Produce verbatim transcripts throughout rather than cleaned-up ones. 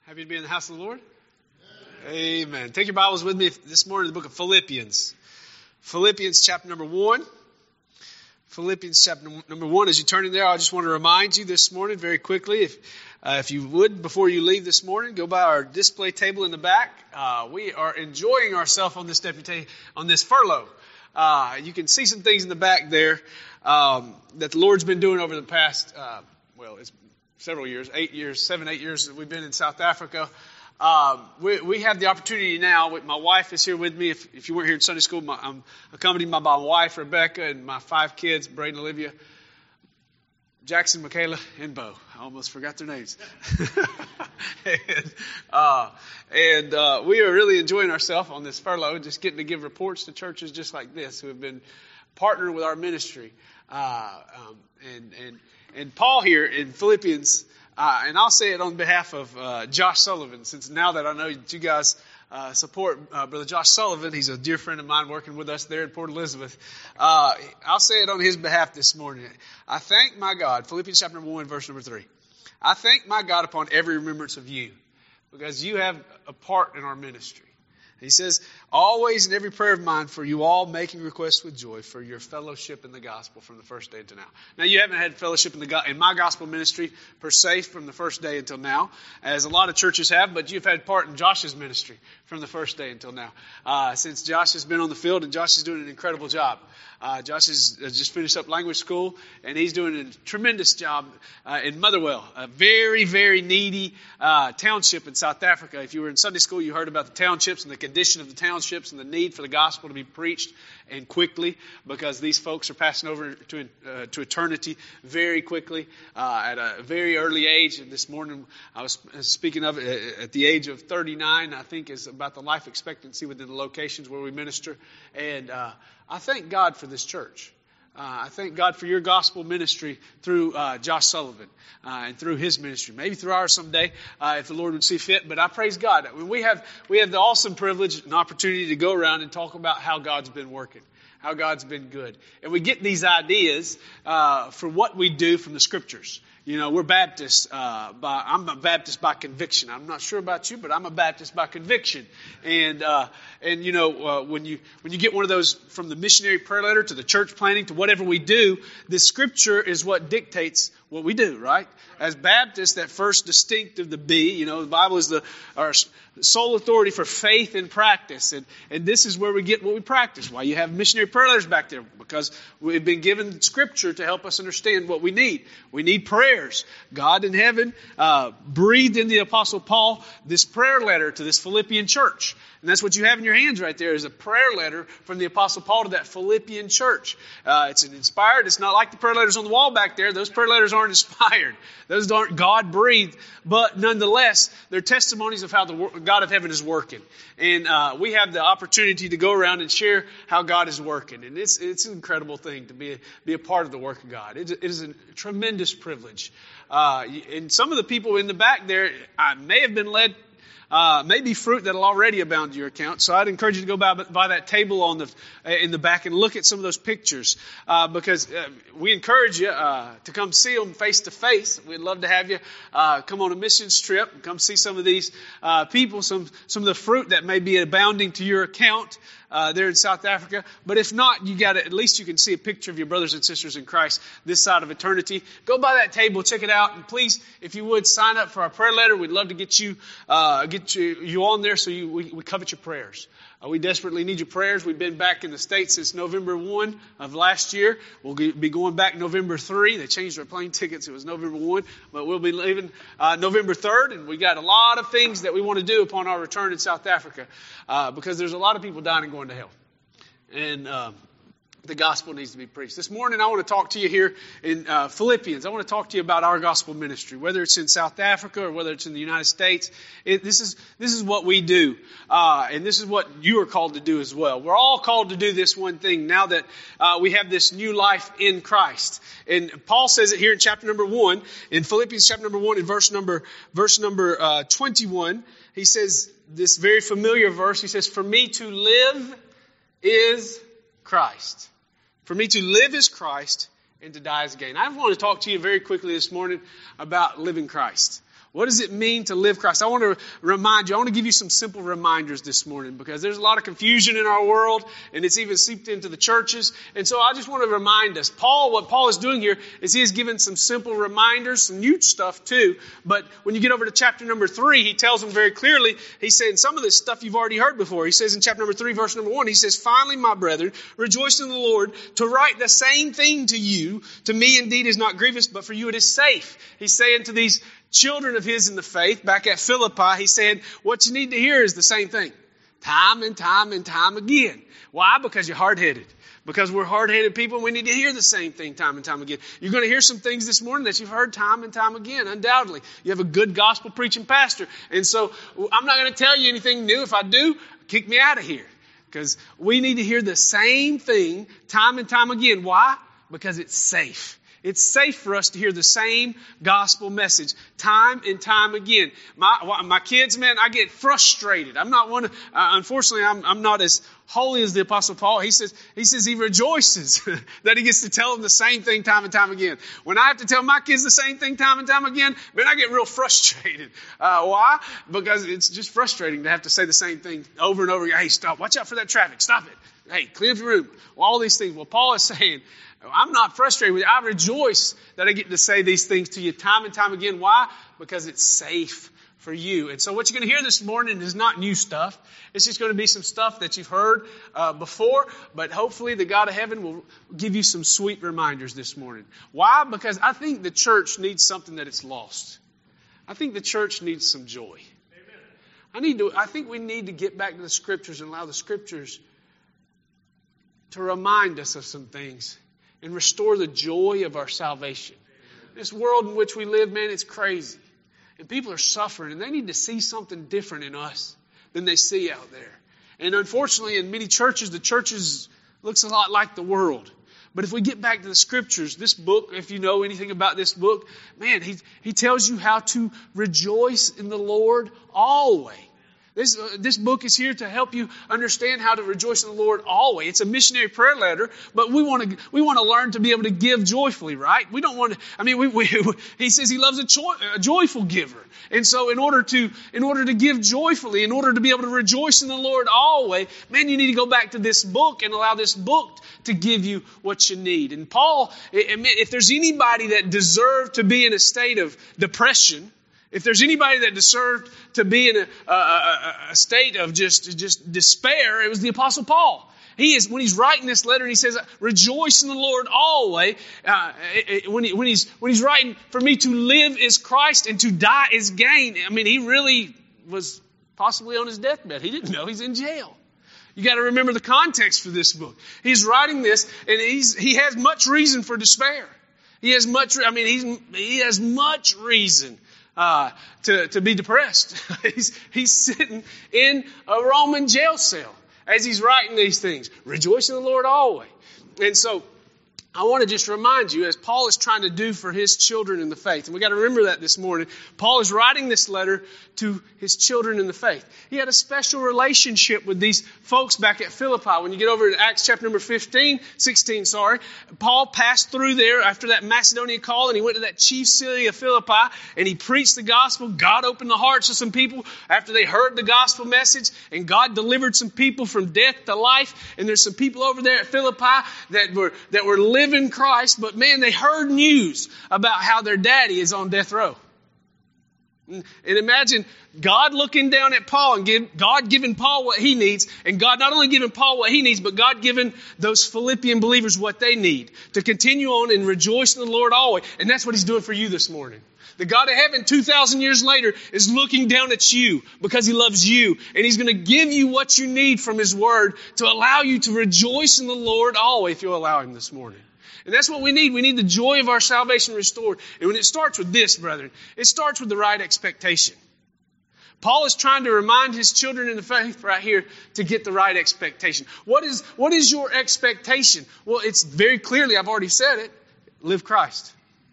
Happy to be in the house of the Lord? Amen. Amen. Take your Bibles with me this morning to the book of Philippians. Philippians chapter number one. Philippians chapter number one. As you turn in there, I just want to remind you this morning very quickly, if uh, if you would, before you leave this morning, go by our display table in the back. Uh, we are enjoying ourselves on this deputy, on this furlough. Uh, you can see some things in the back there um, that the Lord's been doing over the past, uh, well, it's several years, eight years, seven, eight years that we've been in South Africa. Um, we, we have the opportunity now. With, my wife is here with me. If, if you weren't here in Sunday school, my, I'm accompanied by my wife, Rebecca, and my five kids, Braden, Olivia, Jackson, Michaela, and Bo. I almost forgot their names. and uh, and uh, we are really enjoying ourselves on this furlough, just getting to give reports to churches just like this who have been partnering with our ministry. Uh, um, and and and Paul here in Philippians, uh, and I'll say it on behalf of uh, Josh Sullivan, since now that I know that you guys uh, support uh, Brother Josh Sullivan, he's a dear friend of mine working with us there in Port Elizabeth. Uh, I'll say it on his behalf this morning. I thank my God, Philippians chapter number one, verse number three. I thank my God upon every remembrance of you, because you have a part in our ministry. He says, always in every prayer of mine for you all, making requests with joy for your fellowship in the gospel from the first day until now. Now, you haven't had fellowship in the go- in my gospel ministry per se from the first day until now, as a lot of churches have, but you've had part in Josh's ministry from the first day until now. Uh, since Josh has been on the field, and Josh is doing an incredible job. Uh, Josh has just finished up language school, and he's doing a tremendous job uh, in Motherwell, a very, very needy uh, township in South Africa. If you were in Sunday school, you heard about the townships and the condition of the townships and the need for the gospel to be preached and quickly, because these folks are passing over to uh, to eternity very quickly uh, at a very early age. And this morning, I was speaking of it at the age of thirty-nine, I think is about the life expectancy within the locations where we minister. And uh, I thank God for this church. Uh, I thank God for your gospel ministry through uh, Josh Sullivan uh, and through his ministry. Maybe through ours someday, uh, if the Lord would see fit. But I praise God. We have we have the awesome privilege and opportunity to go around and talk about how God's been working, how God's been good. And we get these ideas uh, for what we do from the Scriptures. You know, we're Baptists. Uh, by, I'm a Baptist by conviction. I'm not sure about you, but I'm a Baptist by conviction. And uh, and you know, uh, when you when you get one of those from the missionary prayer letter to the church planting to whatever we do, the Scripture is what dictates what we do, right? As Baptists, that first distinctive, the B, you know, the Bible is the our sole authority for faith and practice, and and this is where we get what we practice. Why you have missionary prayer letters back there? Because we've been given Scripture to help us understand what we need. We need prayers. God in heaven uh, breathed in the Apostle Paul this prayer letter to this Philippian church. And that's what you have in your hands right there, is a prayer letter from the Apostle Paul to that Philippian church. Uh, it's an inspired. It's not like the prayer letters on the wall back there. Those prayer letters aren't inspired. Those aren't God-breathed. But nonetheless, they're testimonies of how the God of heaven is working. And uh, we have the opportunity to go around and share how God is working. And it's it's an incredible thing to be a, be a part of the work of God. It, it is a tremendous privilege. Uh, and some of the people in the back there, I may have been led Uh, maybe fruit that'll already abound to your account. So I'd encourage you to go by, by that table on the in the back and look at some of those pictures, uh, because uh, we encourage you uh, to come see them face to face. We'd love to have you uh, come on a missions trip and come see some of these uh, people, some some of the fruit that may be abounding to your account uh, there in South Africa. But if not, you got at least you can see a picture of your brothers and sisters in Christ this side of eternity. Go by that table, check it out, and please, if you would, sign up for our prayer letter. We'd love to get you uh, get you, you on there so you, we, we covet your prayers. Uh, we desperately need your prayers. We've been back in the States since November first of last year. We'll be going back November third. They changed our plane tickets. It was November first, but we'll be leaving uh, November third. And we got a lot of things that we want to do upon our return in South Africa, uh, because there's a lot of people dying and going to hell. And um, the gospel needs to be preached. This morning I want to talk to you here in uh, Philippians. I want to talk to you about our gospel ministry, whether it's in South Africa or whether it's in the United States. It, this is this is what we do, uh, and this is what you are called to do as well. We're all called to do this one thing now that uh, we have this new life in Christ. And Paul says it here in chapter number one, in Philippians chapter number one, in verse number verse number uh, twenty-one. He says this very familiar verse. He says, "For me to live is Christ." For me to live is Christ, and to die is gain. I want to talk to you very quickly this morning about living Christ. What does it mean to live Christ? I want to remind you, I want to give you some simple reminders this morning because there's a lot of confusion in our world and it's even seeped into the churches. And so I just want to remind us, Paul, what Paul is doing here is he is giving some simple reminders, some new stuff too. But when you get over to chapter number three, he tells them very clearly, he's saying some of this stuff you've already heard before. He says in chapter number three, verse number one, he says, finally, my brethren, rejoice in the Lord. To write the same thing to you, to me indeed is not grievous, but for you it is safe. He's saying to these children of his in the faith back at Philippi, he said, what you need to hear is the same thing. Time and time and time again. Why? Because you're hard-headed. Because we're hard-headed people, we need to hear the same thing time and time again. You're going to hear some things this morning that you've heard time and time again, undoubtedly. You have a good gospel-preaching pastor. And so I'm not going to tell you anything new. If I do, kick me out of here. Because we need to hear the same thing time and time again. Why? Because it's safe. It's safe for us to hear the same gospel message time and time again. My my kids, man, I get frustrated. I'm not one. Of, uh, unfortunately, I'm I'm not as holy as the Apostle Paul. He says he says he rejoices that he gets to tell them the same thing time and time again. When I have to tell my kids the same thing time and time again, man, I get real frustrated. Uh, why? Because it's just frustrating to have to say the same thing over and over again. Hey, stop! Watch out for that traffic. Stop it. Hey, clean up your room. Well, all these things. Well, Paul is saying, I'm not frustrated with you. I rejoice that I get to say these things to you time and time again. Why? Because it's safe for you. And so what you're going to hear this morning is not new stuff. It's just going to be some stuff that you've heard uh, before. But hopefully the God of heaven will give you some sweet reminders this morning. Why? Because I think the church needs something that it's lost. I think the church needs some joy. Amen. I need to. I think we need to get back to the Scriptures and allow the Scriptures to remind us of some things and restore the joy of our salvation. This world in which we live, man, it's crazy. And people are suffering, and they need to see something different in us than they see out there. And unfortunately, in many churches, the churches looks a lot like the world. But if we get back to the Scriptures, this book, if you know anything about this book, man, he, he tells you how to rejoice in the Lord always. This, uh, this book is here to help you understand how to rejoice in the Lord always. It's a missionary prayer letter, but we want to we want to learn to be able to give joyfully, right? We don't want to. I mean, we, we, he says he loves a, joy, a joyful giver, and so in order to in order to give joyfully, in order to be able to rejoice in the Lord always, man, you need to go back to this book and allow this book to give you what you need. And Paul, if there's anybody that deserved to be in a state of depression, if there's anybody that deserved to be in a, a, a, a state of just, just despair, it was the Apostle Paul. He is, when he's writing this letter and he says, rejoice in the Lord always, uh, when, he, when, he's, when he's writing, for me to live is Christ and to die is gain. I mean, he really was possibly on his deathbed. He didn't know he's in jail. You got to remember the context for this book. He's writing this and he's, he has much reason for despair. He has much, I mean, he's, he has much reason Uh, to, to be depressed. he's, he's sitting in a Roman jail cell as he's writing these things. Rejoice in the Lord always. And so I want to just remind you, as Paul is trying to do for his children in the faith, and we got to remember that this morning, Paul is writing this letter to his children in the faith. He had a special relationship with these folks back at Philippi. When you get over to Acts chapter number fifteen, sixteen, sorry, Paul passed through there after that Macedonian call, and he went to that chief city of Philippi, and he preached the gospel. God opened the hearts of some people after they heard the gospel message, and God delivered some people from death to life. And there's some people over there at Philippi that were that were living in Christ, but man, they heard news about how their daddy is on death row. And imagine God looking down at Paul and give, God giving Paul what he needs, and God not only giving Paul what he needs, but God giving those Philippian believers what they need to continue on and rejoice in the Lord always. And that's what he's doing for you this morning. The God of heaven two thousand years later is looking down at you because he loves you, and he's going to give you what you need from his word to allow you to rejoice in the Lord always if you'll allow him this morning. And that's what we need. We need the joy of our salvation restored. And when it starts with this, brethren, it starts with the right expectation. Paul is trying to remind his children in the faith right here to get the right expectation. What is, what is your expectation? Well, it's very clearly, I've already said it, live Christ.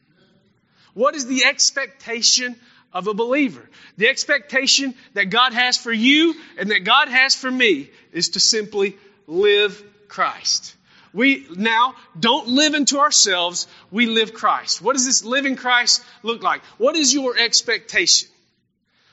What is the expectation of a believer? The expectation that God has for you and that God has for me is to simply live Christ. We now don't live into ourselves, we live Christ. What does this living Christ look like? What is your expectation?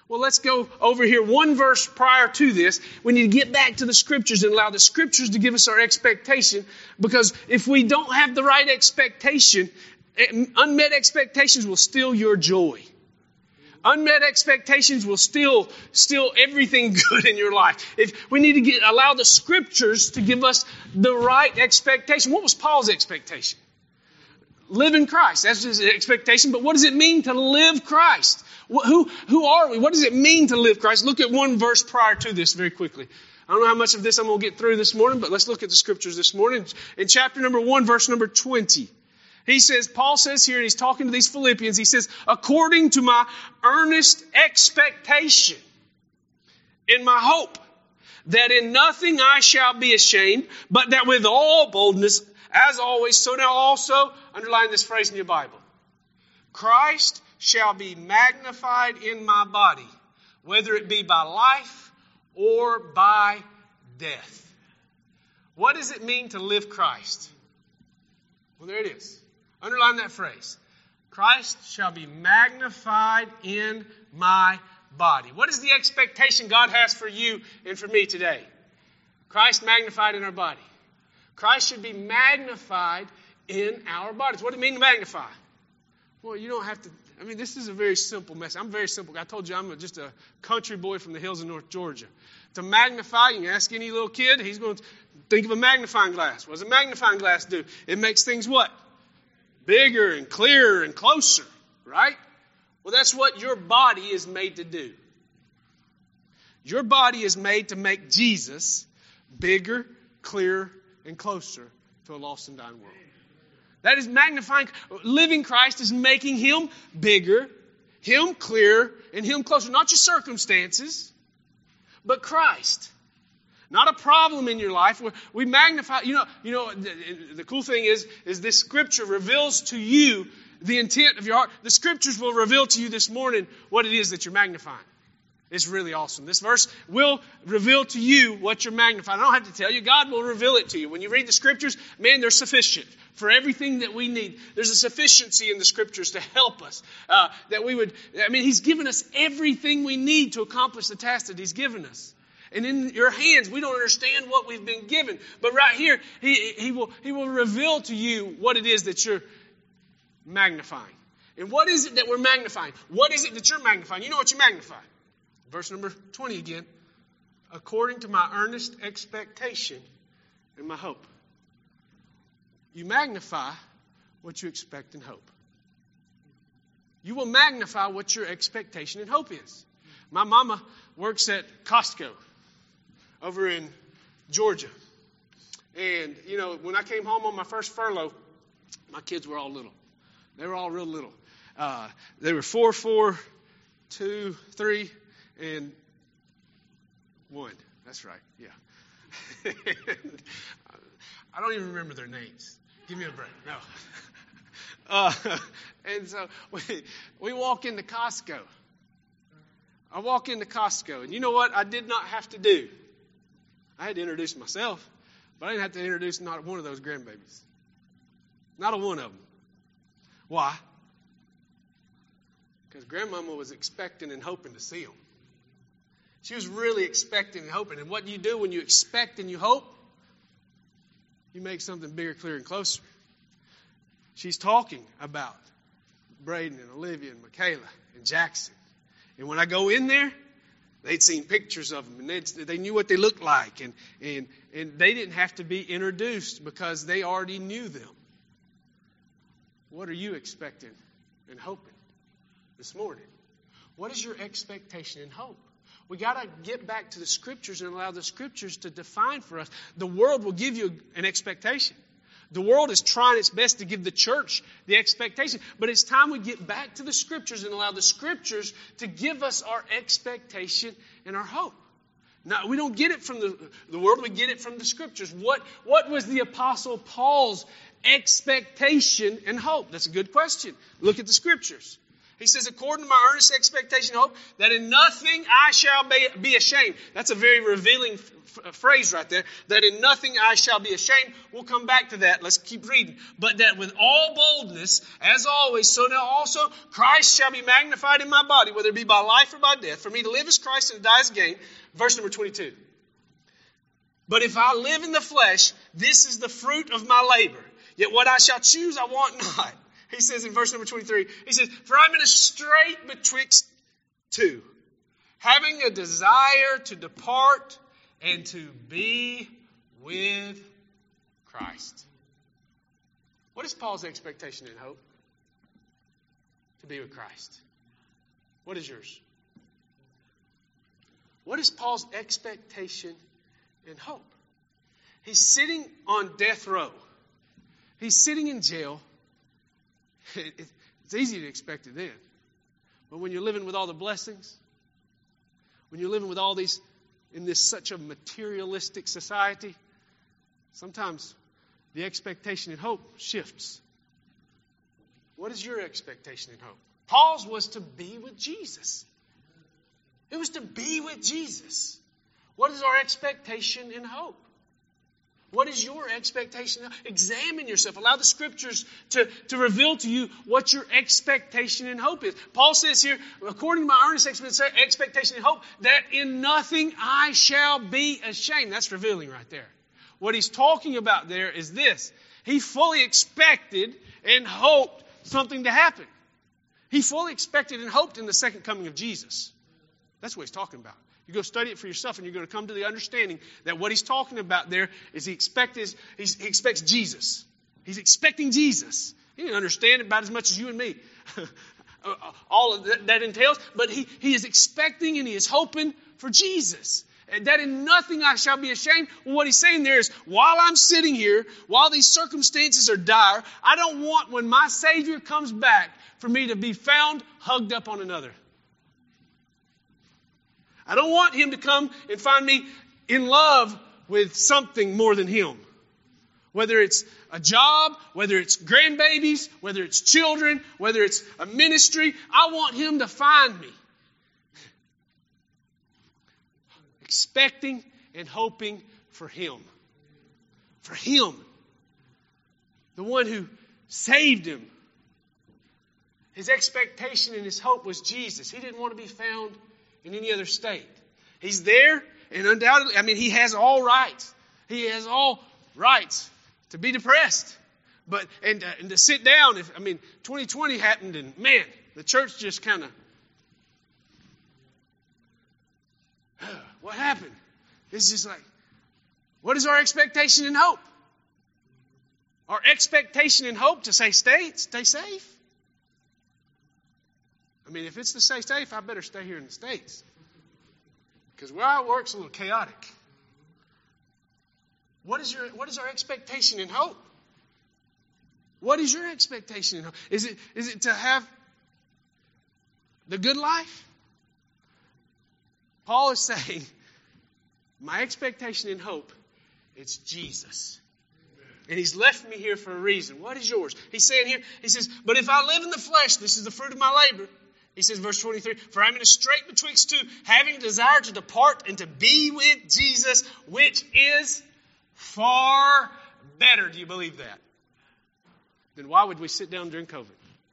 Well, let's go over here one verse prior to this. We need to get back to the Scriptures and allow the Scriptures to give us our expectation. Because if we don't have the right expectation, unmet expectations will steal your joy. Unmet expectations will steal, steal everything good in your life. If we need to get, allow the Scriptures to give us the right expectation. What was Paul's expectation? Live in Christ. That's his expectation. But what does it mean to live Christ? Who, who are we? What does it mean to live Christ? Look at one verse prior to this very quickly. I don't know how much of this I'm going to get through this morning, but let's look at the Scriptures this morning. In chapter number one, verse number twenty. He says, Paul says here, and he's talking to these Philippians, he says, according to my earnest expectation in my hope, that in nothing I shall be ashamed, but that with all boldness, as always, so now also, underline this phrase in your Bible, Christ shall be magnified in my body, whether it be by life or by death. What does it mean to live Christ? Well, there it is. Underline that phrase. Christ shall be magnified in my body. What is the expectation God has for you and for me today? Christ magnified in our body. Christ should be magnified in our bodies. What does it mean to magnify? Well, you don't have to. I mean, this is a very simple message. I'm very simple. I told you I'm just a country boy from the hills of North Georgia. To magnify, you can ask any little kid, he's going to think of a magnifying glass. What does a magnifying glass do? It makes things what? Bigger and clearer and closer, right? Well, that's what your body is made to do. Your body is made to make Jesus bigger, clearer, and closer to a lost and dying world. That is magnifying. Living Christ is making Him bigger, Him clearer, and Him closer. Not your circumstances, but Christ. Not a problem in your life. We magnify. You know, you know. The, the cool thing is, is this Scripture reveals to you the intent of your heart. The Scriptures will reveal to you this morning what it is that you're magnifying. It's really awesome. This verse will reveal to you what you're magnifying. I don't have to tell you. God will reveal it to you. When you read the Scriptures, man, they're sufficient for everything that we need. There's a sufficiency in the Scriptures to help us. Uh, that we would. I mean, He's given us everything we need to accomplish the task that He's given us. And in your hands, we don't understand what we've been given. But right here, he, he will He will reveal to you what it is that you're magnifying. And what is it that we're magnifying? What is it that you're magnifying? You know what you magnify. Verse number twenty again. According to my earnest expectation and my hope. You magnify what you expect and hope. You will magnify what your expectation and hope is. My mama works at Costco over in Georgia. And, you know, when I came home on my first furlough, my kids were all little. They were all real little. Uh, they were four, four, two, three, and one. That's right, yeah. I don't even remember their names. Give me a break. No. Uh, and so we, we walk into Costco. I walk into Costco, and you know what I did not have to do? I had to introduce myself, but I didn't have to introduce not one of those grandbabies. Not a one of them. Why? Because Grandmama was expecting and hoping to see them. She was really expecting and hoping. And what do you do when you expect and you hope? You make something bigger, clearer, and closer. She's talking about Braden and Olivia and Michaela and Jackson. And when I go in there, they'd seen pictures of them, and they knew what they looked like, and, and, and they didn't have to be introduced because they already knew them. What are you expecting and hoping this morning? What is your expectation and hope? We got to get back to the Scriptures and allow the Scriptures to define for us. The world will give you an expectation. The world is trying its best to give the church the expectation. But it's time we get back to the Scriptures and allow the Scriptures to give us our expectation and our hope. Now, we don't get it from the, the world. We get it from the Scriptures. What, what was the Apostle Paul's expectation and hope? That's a good question. Look at the Scriptures. He says, according to my earnest expectation and hope, that in nothing I shall be, be ashamed. That's a very revealing f- phrase right there, that in nothing I shall be ashamed. We'll come back to that. Let's keep reading. But that with all boldness, as always, so now also Christ shall be magnified in my body, whether it be by life or by death. For me to live is Christ and to die is gain. Verse number twenty-two. But if I live in the flesh, this is the fruit of my labor. Yet what I shall choose, I want not. He says in verse number twenty-three, he says, for I'm in a strait betwixt two, having a desire to depart and to be with Christ. What is Paul's expectation and hope? To be with Christ. What is yours? What is Paul's expectation and hope? He's sitting on death row. He's sitting in jail. It's easy to expect it then. But when you're living with all the blessings, when you're living with all these, in this such a materialistic society, sometimes the expectation and hope shifts. What is your expectation and hope? Paul's was to be with Jesus. It was to be with Jesus. What is our expectation and hope? What is your expectation? Examine yourself. Allow the Scriptures to, to reveal to you what your expectation and hope is. Paul says here, according to my earnest expectation and hope, that in nothing I shall be ashamed. That's revealing right there. What he's talking about there is this. He fully expected and hoped something to happen. He fully expected and hoped in the second coming of Jesus. That's what he's talking about. You go study it for yourself and you're going to come to the understanding that what he's talking about there is he, expect is, he's, he expects Jesus. He's expecting Jesus. He didn't understand it about as much as you and me. All of that, that entails. But he, he is expecting and he is hoping for Jesus. And that in nothing I shall be ashamed. Well, what he's saying there is, while I'm sitting here, while these circumstances are dire, I don't want when my Savior comes back for me to be found hugged up on another. I don't want him to come and find me in love with something more than him. Whether it's a job, whether it's grandbabies, whether it's children, whether it's a ministry, I want him to find me. Expecting and hoping for him. For him. The one who saved him. His expectation and his hope was Jesus. He didn't want to be found in any other state. He's there, and undoubtedly, I mean, he has all rights. He has all rights to be depressed, but and, uh, and to sit down. If I mean, twenty twenty happened, and man, the church just kind of, what happened? It's just like, what is our expectation and hope? Our expectation and hope to say, stay, stay safe. I mean, if it's to stay safe, I better stay here in the States. Because where I work's a little chaotic. What is your what is our expectation and hope? What is your expectation and hope? Is it is it to have the good life? Paul is saying, my expectation and hope, it's Jesus. And he's left me here for a reason. What is yours? He's saying here, he says, but if I live in the flesh, this is the fruit of my labor. He says, verse twenty-three, for I'm in a strait betwixt two, having a desire to depart and to be with Jesus, which is far better. Do you believe that? Then why would we sit down during COVID?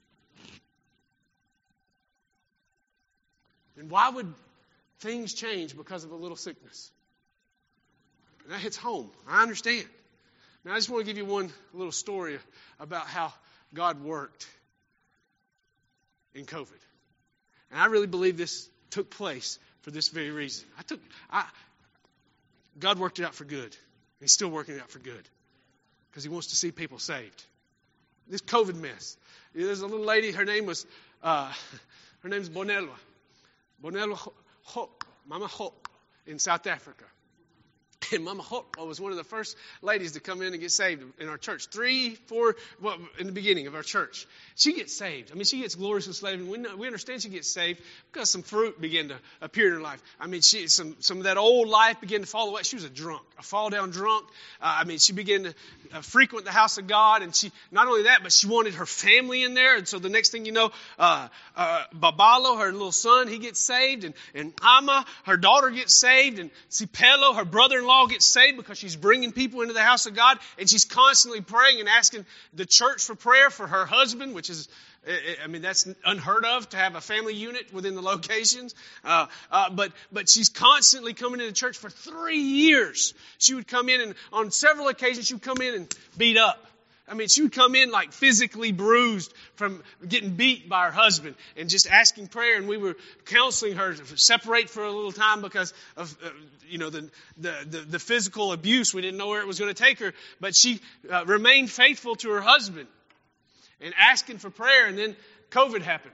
Then why would things change because of a little sickness? And that hits home. I understand. Now, I just want to give you one little story about how God worked in COVID. And I really believe this took place for this very reason. I took, I, God worked it out for good. He's still working it out for good. Because he wants to see people saved. This COVID mess. There's a little lady, her name was, uh, her name's Bonelwa. Bonelwa Hope, Mama Hope in South Africa. And Mama Hope was one of the first ladies to come in and get saved in our church. Three, four, well, in the beginning of our church. She gets saved. I mean, she gets gloriously saved. And we, know, we understand she gets saved because some fruit began to appear in her life. I mean, she some some of that old life began to fall away. She was a drunk, a fall-down drunk. Uh, I mean, she began to uh, frequent the house of God. And she, not only that, but she wanted her family in there. And so the next thing you know, uh, uh, Babalo, her little son, he gets saved. And, and Ama, her daughter, gets saved. And Sipelo, her brother-in-law, all get saved because she's bringing people into the house of God, and she's constantly praying and asking the church for prayer for her husband, which is, I mean, that's unheard of to have a family unit within the locations. Uh, uh, but but she's constantly coming into church for three years. She would come in, and on several occasions she would come in and beat up. I mean, she would come in like physically bruised from getting beat by her husband and just asking prayer. And we were counseling her to separate for a little time because of, uh, you know, the, the, the, the physical abuse. We didn't know where it was going to take her. But she uh, remained faithful to her husband and asking for prayer. And then COVID happened.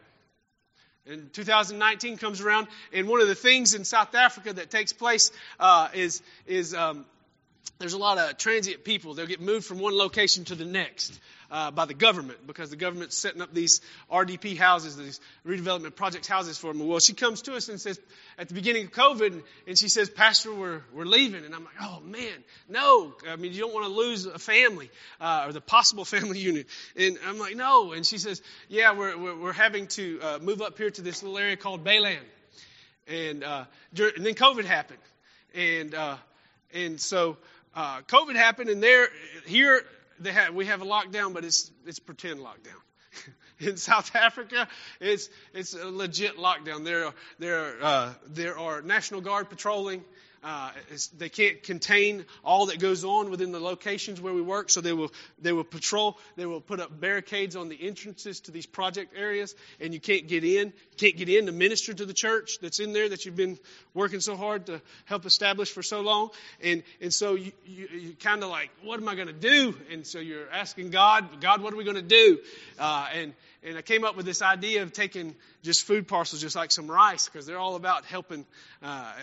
And two thousand nineteen comes around. And one of the things in South Africa that takes place uh, is, is, um, there's a lot of transient people. They'll get moved from one location to the next uh, by the government because the government's setting up these R D P houses, these redevelopment projects houses for them. Well, she comes to us and says, at the beginning of COVID, and she says, Pastor, we're we're leaving. And I'm like, oh, man, no. I mean, you don't want to lose a family uh, or the possible family unit. And I'm like, no. And she says, yeah, we're we're, we're having to uh, move up here to this little area called Bayland. And, uh, and then COVID happened. And, uh, and so... Uh, COVID happened, and there, here, they have, we have a lockdown, but it's it's pretend lockdown. In South Africa, it's it's a legit lockdown. There are there are, uh, there are National Guard patrolling. Uh, they can't contain all that goes on within the locations where we work, so they will they will patrol. They will put up barricades on the entrances to these project areas, and you can't get in. Can't get in to minister to the church that's in there that you've been working so hard to help establish for so long. And and so you you, you kind of like, what am I going to do? And so you're asking God, God, what are we going to do? Uh, and and I came up with this idea of taking just food parcels, just like some rice, because they're all about helping. Uh, uh,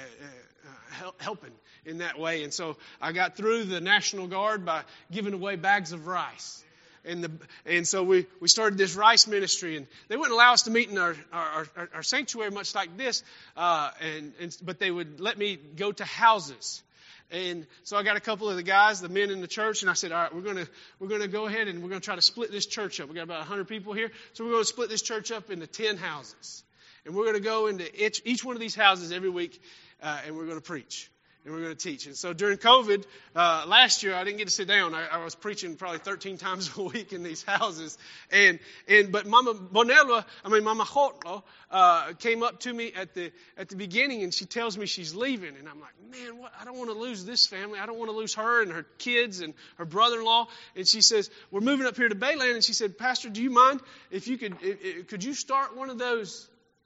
Uh, helping in that way. And so I got through the National Guard by giving away bags of rice. And the and so we, we started this rice ministry, and they wouldn't allow us to meet in our our, our, our sanctuary much like this, uh, and, and but they would let me go to houses. And so I got a couple of the guys, the men in the church, and I said, all right, we're gonna we're gonna go ahead and we're gonna try to split this church up. We got about a hundred people here, so we're gonna split this church up into ten houses, and we're gonna go into each, each one of these houses every week. Uh, and we're going to preach, and we're going to teach. And so during COVID, uh, last year, I didn't get to sit down. I, I was preaching probably thirteen times a week in these houses. And and but Mama Bonella, I mean Mama Hotlo, uh, came up to me at the at the beginning, and she tells me she's leaving. And I'm like, man, what? I don't want to lose this family. I don't want to lose her and her kids and her brother-in-law. And she says, we're moving up here to Bayland. And she said, Pastor, do you mind if you could if, if, could you start one of those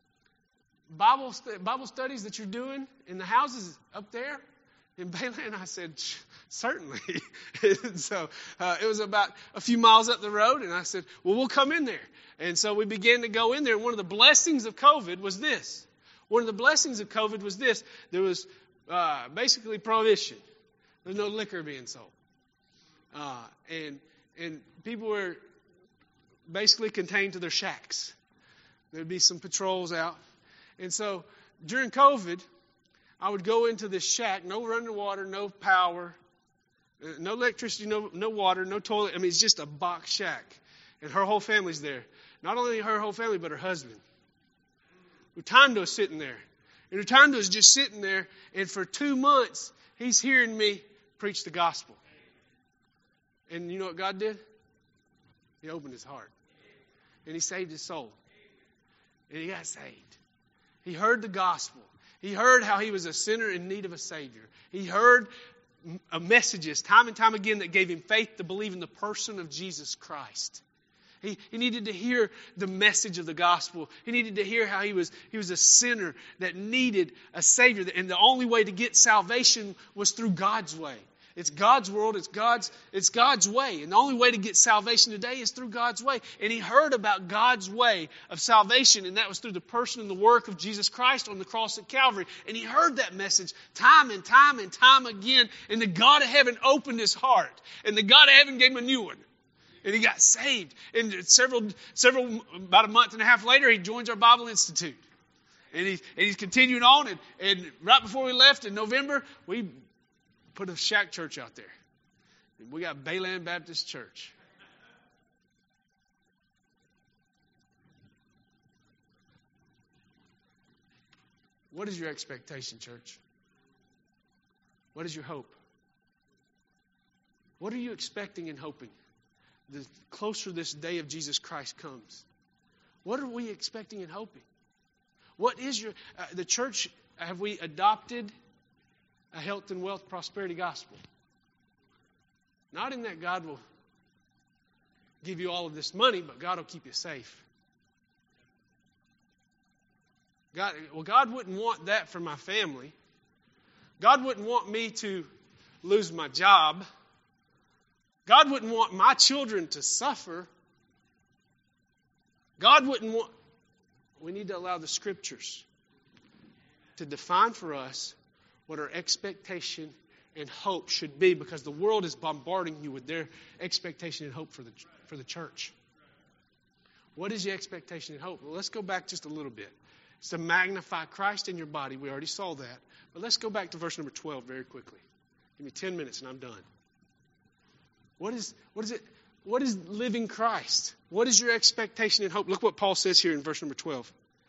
Bible Bible studies that you're doing in the houses up there in Bayland? I said, certainly. And so uh, it was about a few miles up the road, and I said, well, we'll come in there. And so we began to go in there. And one of the blessings of COVID was this. One of the blessings of COVID was this. There was uh, basically prohibition. There's no liquor being sold. Uh, and and people were basically contained to their shacks. There'd be some patrols out. And so during COVID, I would go into this shack, no running water, no power, no electricity, no no water, no toilet. I mean, it's just a box shack. And her whole family's there. Not only her whole family, but her husband. Utando is sitting there. And Utando is just sitting there, and for two months, he's hearing me preach the gospel. And you know what God did? He opened his heart. And he saved his soul. And he got saved. He heard the gospel. He heard how he was a sinner in need of a Savior. He heard messages time and time again that gave him faith to believe in the person of Jesus Christ. He, he needed to hear the message of the gospel. He needed to hear how he was, he was a sinner that needed a Savior. And the only way to get salvation was through God's way. It's God's world. It's God's, it's God's way. And the only way to get salvation today is through God's way. And he heard about God's way of salvation, and that was through the person and the work of Jesus Christ on the cross at Calvary. And he heard that message time and time and time again. And the God of heaven opened his heart. And the God of heaven gave him a new one. And he got saved. And several, several, about a month and a half later, he joins our Bible Institute. And, he, and he's continuing on. And, and right before we left in November, we put a shack church out there. We got Bayland Baptist Church. What is your expectation, church? What is your hope? What are you expecting and hoping? The closer this day of Jesus Christ comes. What are we expecting and hoping? What is your, uh, the church, have we adopted a health and wealth prosperity gospel? Not in that God will give you all of this money, but God will keep you safe. God, well, God wouldn't want that for my family. God wouldn't want me to lose my job. God wouldn't want my children to suffer. God wouldn't want... We need to allow the Scriptures to define for us what our expectation and hope should be, because the world is bombarding you with their expectation and hope for the for the church. What is your expectation and hope? Well, let's go back just a little bit. It's to magnify Christ in your body. We already saw that. But let's go back to verse number twelve very quickly. Give me ten minutes and I'm done. What is what is it? What is living Christ? What is your expectation and hope? Look what Paul says here in verse number twelve.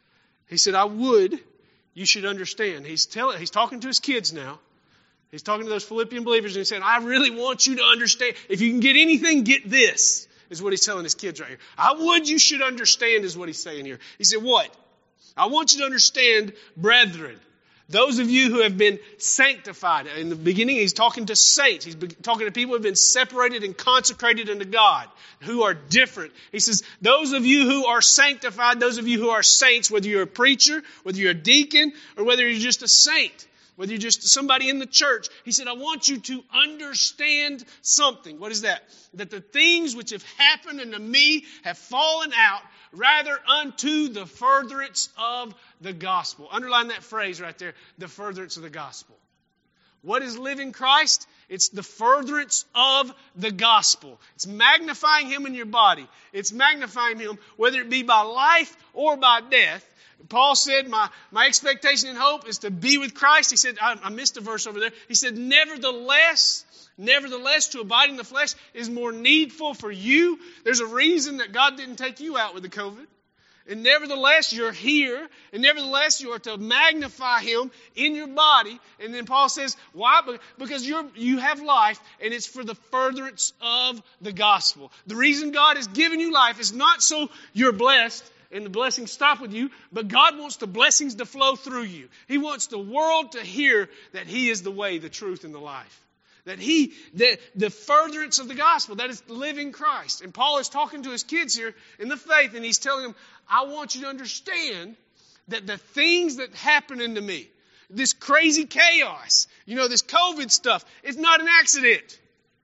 He said, I would you should understand. He's telling, he's talking to his kids now. He's talking to those Philippian believers and he said, I really want you to understand. If you can get anything, get this, is what he's telling his kids right here. I would you should understand is what he's saying here. He said, what? I want you to understand, brethren, those of you who have been sanctified. In the beginning, he's talking to saints. He's talking to people who have been separated and consecrated unto God, who are different. He says, those of you who are sanctified, those of you who are saints, whether you're a preacher, whether you're a deacon, or whether you're just a saint, whether you're just somebody in the church, he said, I want you to understand something. What is that? That the things which have happened unto me have fallen out rather unto the furtherance of the gospel. Underline that phrase right there, the furtherance of the gospel. What is living Christ? It's the furtherance of the gospel. It's magnifying Him in your body. It's magnifying Him whether it be by life or by death. Paul said, my, my expectation and hope is to be with Christ. He said, I, I missed a verse over there. He said, nevertheless, nevertheless, to abide in the flesh is more needful for you. There's a reason that God didn't take you out with the COVID. And nevertheless, you're here. And nevertheless, you are to magnify Him in your body. And then Paul says, why? Because you're, you have life, and it's for the furtherance of the gospel. The reason God has given you life is not so you're blessed and the blessings stop with you, but God wants the blessings to flow through you. He wants the world to hear that He is the way, the truth, and the life. That He, the, the furtherance of the gospel, that is living Christ. And Paul is talking to his kids here in the faith, and he's telling them, I want you to understand that the things that happen unto me, this crazy chaos, you know, this COVID stuff, it's not an accident.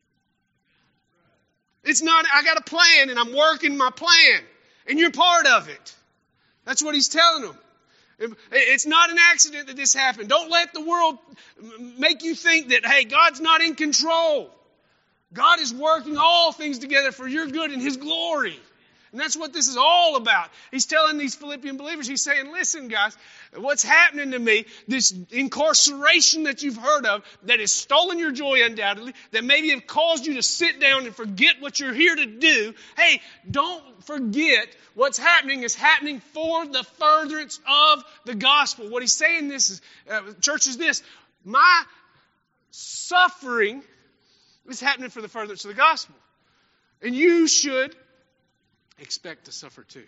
It's not, I got a plan and I'm working my plan. And you're part of it. That's what he's telling them. It's not an accident that this happened. Don't let the world make you think that, hey, God's not in control. God is working all things together for your good and His glory. And that's what this is all about. He's telling these Philippian believers, he's saying, listen, guys, what's happening to me, this incarceration that you've heard of, that has stolen your joy undoubtedly, that maybe have caused you to sit down and forget what you're here to do. Hey, don't forget what's happening is happening for the furtherance of the gospel. What he's saying this is, uh, church, is this: my suffering is happening for the furtherance of the gospel. And you should expect to suffer too.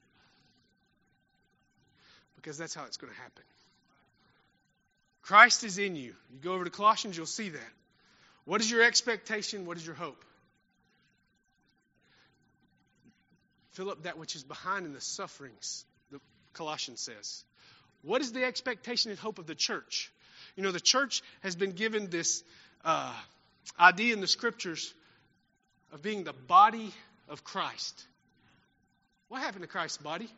Because that's how it's going to happen. Christ is in you. You go over to Colossians, you'll see that. What is your expectation? What is your hope? Fill up that which is behind in the sufferings, the Colossians says. What is the expectation and hope of the church? You know, the church has been given this uh, idea in the Scriptures of being the body of Christ. What happened to Christ's body?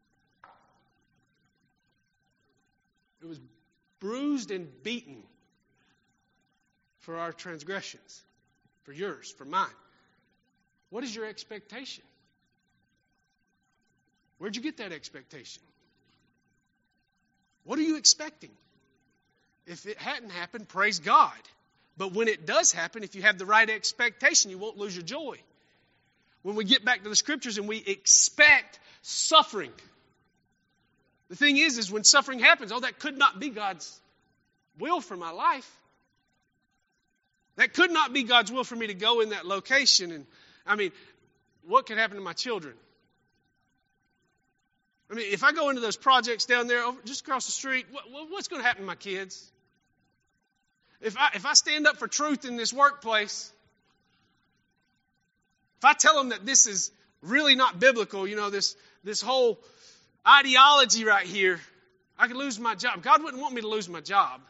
It was bruised and beaten for our transgressions, for yours, for mine. What is your expectation? Where'd you get that expectation? What are you expecting? If it hadn't happened, praise God. But when it does happen, if you have the right expectation, you won't lose your joy. When we get back to the Scriptures and we expect suffering. The thing is, is when suffering happens, oh, that could not be God's will for my life. That could not be God's will for me to go in that location. And I mean, what could happen to my children? I mean, if I go into those projects down there, over, just across the street, what, what's going to happen to my kids? If I if I stand up for truth in this workplace, if I tell them that this is really not biblical, you know, this this whole ideology right here, I could lose my job. God wouldn't want me to lose my job.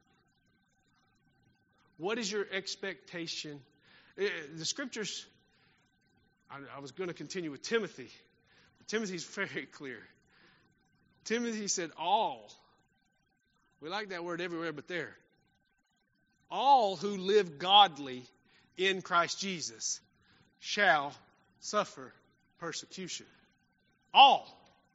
What is your expectation? The scriptures, I, I was going to continue with Timothy. But Timothy's very clear. Timothy said all. We like that word everywhere but there. All who live godly in Christ Jesus shall suffer persecution. All.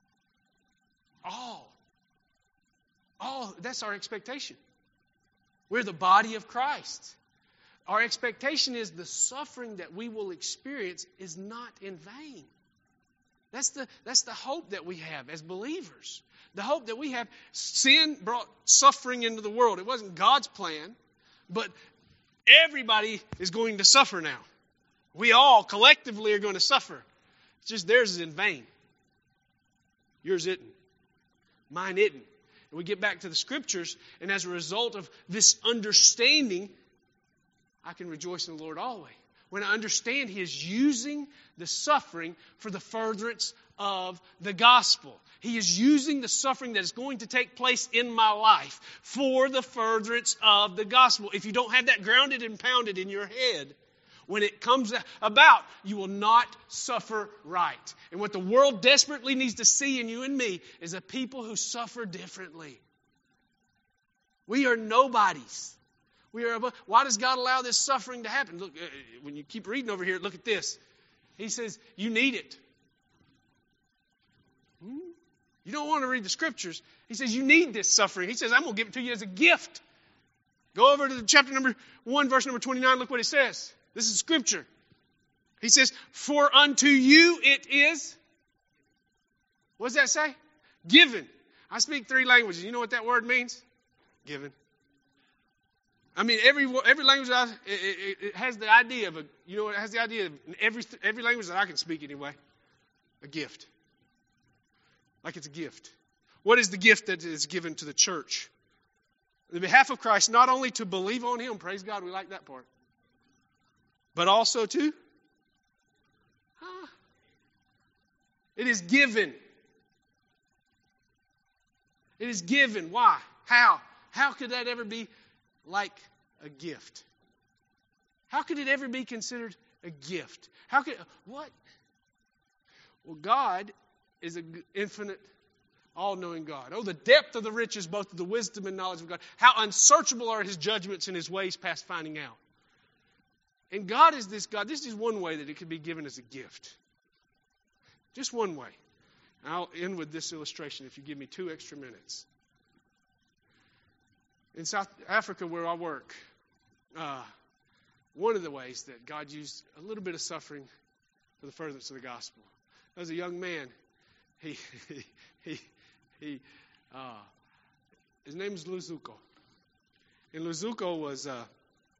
All. All. That's our expectation. We're the body of Christ. Our expectation is the suffering that we will experience is not in vain. That's the, that's the hope that we have as believers. The hope that we have. Sin brought suffering into the world. It wasn't God's plan, but everybody is going to suffer now. We all collectively are going to suffer. It's just theirs is in vain. Yours isn't. Mine isn't. And we get back to the scriptures, and as a result of this understanding, I can rejoice in the Lord always. When I understand He is using the suffering for the furtherance of the gospel. He is using the suffering that is going to take place in my life for the furtherance of the gospel. If you don't have that grounded and pounded in your head, when it comes about, you will not suffer right. And what the world desperately needs to see in you and me is a people who suffer differently. We are nobodies. We are. Why does God allow this suffering to happen? Look, when you keep reading over here, look at this. He says, you need it. Hmm? You don't want to read the scriptures. He says, you need this suffering. He says, I'm going to give it to you as a gift. Go over to the chapter number one, verse number twenty-nine. Look what it says. This is scripture. He says, for unto you it is, what does that say? Given. I speak three languages. You know what that word means? Given. I mean, every every language I, it, it, it has the idea of a, you know, it has the idea of every every language that I can speak anyway, a gift. Like it's a gift. What is the gift that is given to the church? On the behalf of Christ, not only to believe on Him, praise God, we like that part, but also to, huh? It is given. It is given. Why? How? How could that ever be like a gift? How could it ever be considered a gift? How could, what? Well, God is an infinite, all-knowing God. Oh, the depth of the riches, both of the wisdom and knowledge of God. How unsearchable are His judgments and His ways past finding out. And God is this God. This is one way that it could be given as a gift. Just one way. And I'll end with this illustration if you give me two extra minutes. In South Africa, where I work, uh, one of the ways that God used a little bit of suffering for the furtherance of the gospel. As a young man, he he he, he uh, his name is Luzuko, and Luzuko was uh,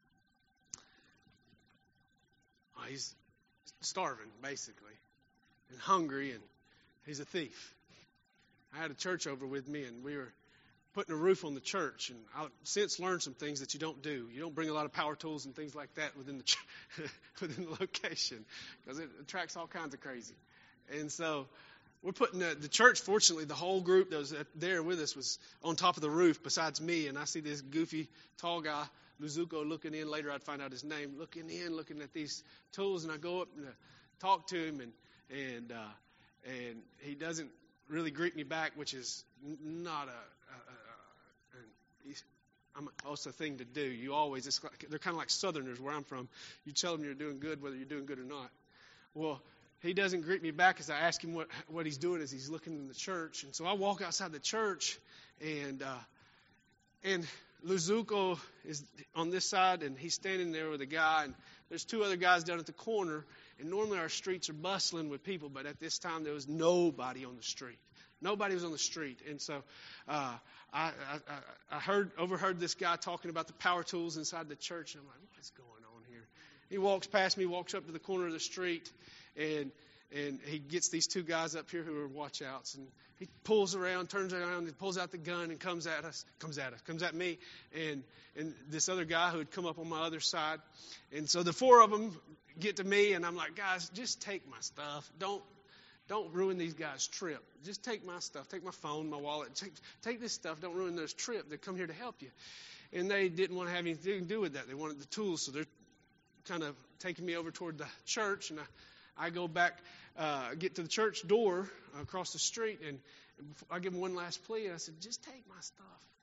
oh, he's starving basically, and hungry, and he's a thief. I had a church over with me, and we were putting a roof on the church, and I've since learned some things that you don't do. You don't bring a lot of power tools and things like that within the ch- within the location, because it attracts all kinds of crazy. And so we're putting the, the church. Fortunately, the whole group that was there with us was on top of the roof besides me, and I see this goofy tall guy, Luzuko, looking in. Later I'd find out his name, looking in, looking at these tools, and I go up and uh, talk to him, and and uh, and he doesn't really greet me back, which is not a, a, a, a I'm also a thing to do. You always, it's like, they're kind of like Southerners where I'm from. You tell them you're doing good, whether you're doing good or not. Well, he doesn't greet me back as I ask him what, what he's doing as he's looking in the church. And so I walk outside the church, and uh, and Luzuko is on this side, and he's standing there with a guy, and there's two other guys down at the corner. And normally our streets are bustling with people, but at this time there was nobody on the street. Nobody was on the street. And so uh, I, I, I heard overheard this guy talking about the power tools inside the church. And I'm like, what is going on here? He walks past me, walks up to the corner of the street, and and he gets these two guys up here who are watch-outs. And he pulls around, turns around, and pulls out the gun and comes at us, comes at us, comes at me, and and this other guy who had come up on my other side. And so the four of them get to me, and I'm like, guys, just take my stuff. Don't don't ruin these guys' trip. Just take my stuff. Take my phone, my wallet. Take, take this stuff. Don't ruin their trip. They come here to help you. And they didn't want to have anything to do with that. They wanted the tools, so they're kind of taking me over toward the church, and I, I go back, uh, get to the church door across the street, and I give them one last plea, and I said, just take my stuff.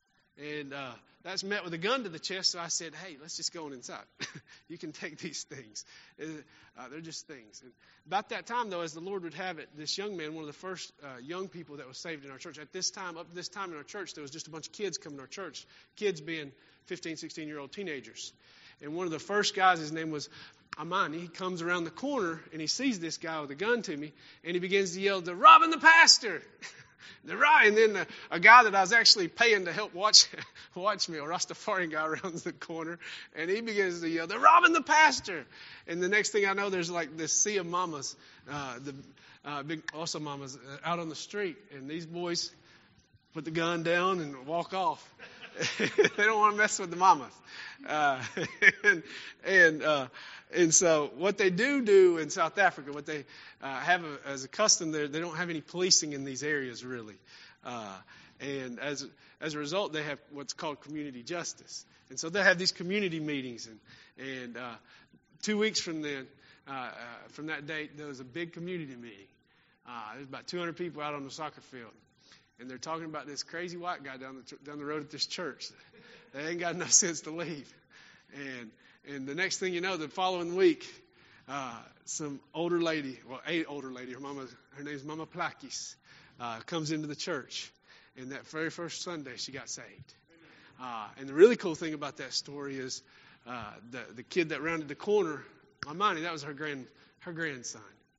And uh, that's met with a gun to the chest, so I said, hey, let's just go on inside. You can take these things. Uh, they're just things. And about that time, though, as the Lord would have it, this young man, one of the first uh, young people that was saved in our church, at this time, up to this time in our church, there was just a bunch of kids coming to our church, kids being fifteen, sixteen-year-old teenagers. And one of the first guys, his name was Amani, he comes around the corner, and he sees this guy with a gun to me, and he begins to yell, they're robbing the pastor. They're right. And then a, a guy that I was actually paying to help watch watch me, a Rastafarian guy, around the corner, and he begins to yell, they're robbing the pastor. And the next thing I know, there's like this sea of mamas, uh, the uh, big Osa mamas uh, out on the street, and these boys put the gun down and walk off. They don't want to mess with the mamas. Uh, and and, uh, and so what they do do in South Africa, what they uh, have a, as a custom there, they don't have any policing in these areas really. Uh, and as as a result, they have what's called community justice. And so they have these community meetings. And, and uh, two weeks from then, uh, uh, from that date, there was a big community meeting. Uh, there's about two hundred people out on the soccer field. And they're talking about this crazy white guy down the down the road at this church. They ain't got enough sense to leave. And and the next thing you know, the following week, uh, some older lady, well, a older lady, her mama, her name's Mama Plakis, uh, comes into the church. And that very first Sunday, she got saved. Uh, and the really cool thing about that story is uh, the the kid that rounded the corner, Amani, that was her grand her grandson.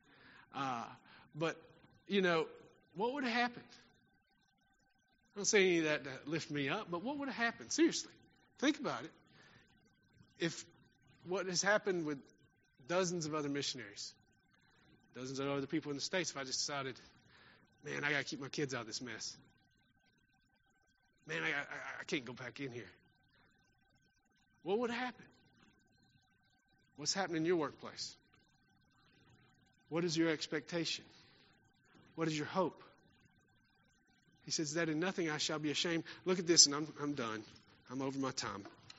Uh, but you know, what would have happened? I don't say any of that to lift me up, but what would have happened? Seriously, think about it. If what has happened with dozens of other missionaries, dozens of other people in the States, if I just decided, man, I got to keep my kids out of this mess. Man, I, I, I can't go back in here. What would happen? What's happening in your workplace? What is your expectation? What is your hope? He says that in nothing I shall be ashamed. Look at this, and I'm, I'm done. I'm over my time.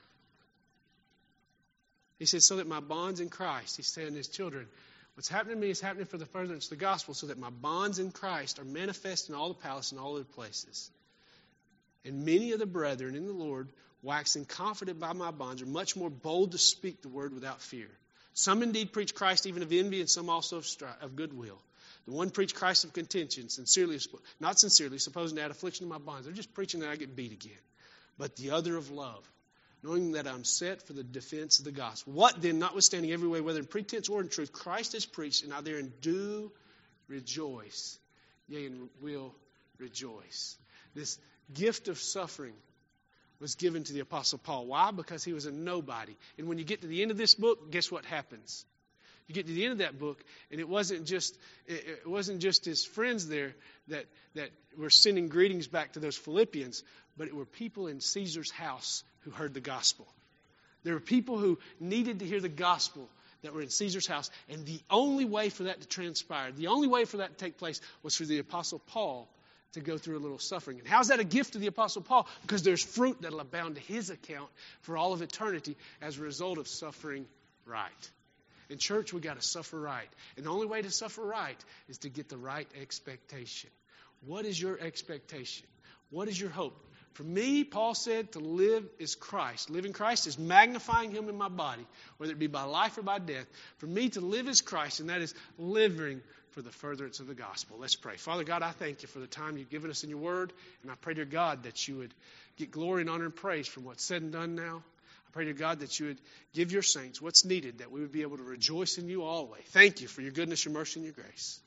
He says, so that my bonds in Christ, he's saying to his children, what's happening to me is happening for the furtherance of the gospel, so that my bonds in Christ are manifest in all the palace and all the places. And many of the brethren in the Lord, waxing confident by my bonds, are much more bold to speak the word without fear. Some indeed preach Christ even of envy, and some also of, stri- of goodwill. The one preached Christ of contention, sincerely, not sincerely, supposing to add affliction to my bonds. They're just preaching that I get beat again. But the other of love, knowing that I'm set for the defense of the gospel. What then, notwithstanding every way, whether in pretense or in truth, Christ is preached, and I therein do rejoice, yea, and will rejoice. This gift of suffering was given to the Apostle Paul. Why? Because he was a nobody. And when you get to the end of this book, guess what happens? You get to the end of that book, and it wasn't just it wasn't just his friends there that, that were sending greetings back to those Philippians, but it were people in Caesar's house who heard the gospel. There were people who needed to hear the gospel that were in Caesar's house, and the only way for that to transpire, the only way for that to take place was for the Apostle Paul to go through a little suffering. And how's that a gift to the Apostle Paul? Because there's fruit that will abound to his account for all of eternity as a result of suffering right. In church, we got to suffer right. And the only way to suffer right is to get the right expectation. What is your expectation? What is your hope? For me, Paul said, to live is Christ. Living Christ is magnifying him in my body, whether it be by life or by death. For me, to live is Christ, and that is living for the furtherance of the gospel. Let's pray. Father God, I thank you for the time you've given us in your word, and I pray, dear God, that you would get glory and honor and praise from what's said and done now. I pray to God that you would give your saints what's needed, that we would be able to rejoice in you always. Thank you for your goodness, your mercy, and your grace.